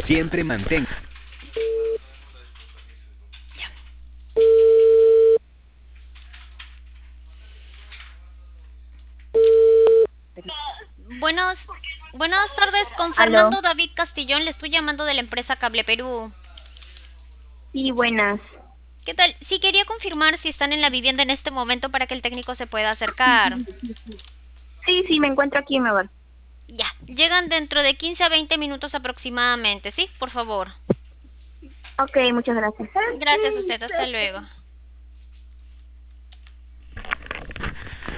Siempre mantén. Buenas tardes, con Aló, Fernando David Castillón, le estoy llamando de la empresa Cable Perú. sí, buenas. ¿Qué tal? Sí, quería confirmar si están en la vivienda en este momento para que el técnico se pueda acercar. Sí, sí, me encuentro aquí, mi amor. Ya, llegan dentro de 15 a 20 minutos aproximadamente, ¿sí? Por favor. Ok, muchas gracias. Gracias a usted, hasta luego.